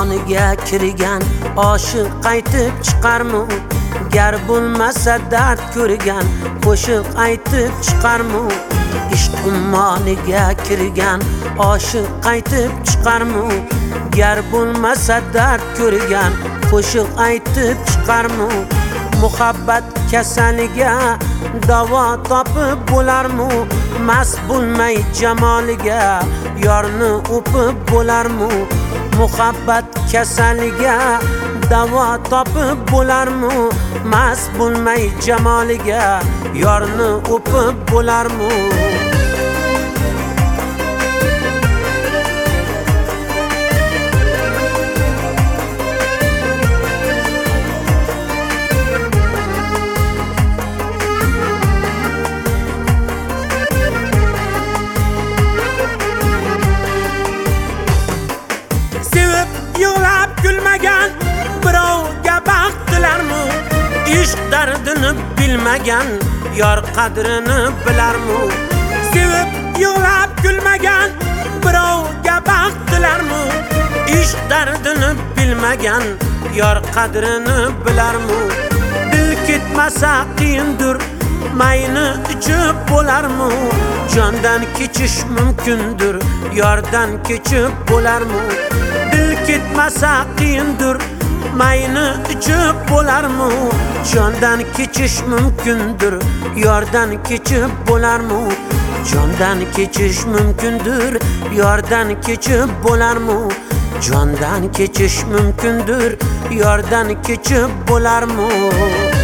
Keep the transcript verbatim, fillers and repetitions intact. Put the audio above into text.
ummoniga kirgan oshiq qaytib chiqarmi? Gar bo'lmasa dard ko'rgan qo'shiq aytib chiqarmi? Ishq ummoniga kirgan oshiq qaytib chiqarmi? Gar bo'lmasa dard ko'rgan qo'shiq aytib chiqarmi? Muhabbat kasaliga davo topib bo'larmi? Mast bo'lmay jamoliga yorni o'pib bo'larmi? Muhabbat kasaliga davo topib bo'larmi? Mast bo'lmay jamoliga yorni o'pib bo'larmi? Yig'lab gulmagan birovga baxt tilarmi? Ishq dardini bilmagan yor qadrini bilarmi? Sevib yig'lab gulmagan birovga baxt tilarmi? Ishq dardini bilmagan yor qadrini bilarmi? Dil ketmasa qiyindir, mayni ichib bo'larmi? Jondan kechish mumkindir, yordan kechib bo'larmi? Dil ketmasa qiyindir, mayni ichib bo'larmi? Jondan kechish mumkindir, yordan kechib bo'larmi? Jondan kechish mumkindir, yordan kechib bo'larmi? Jondan kechish mumkindir, yordan kechib bo'larmi?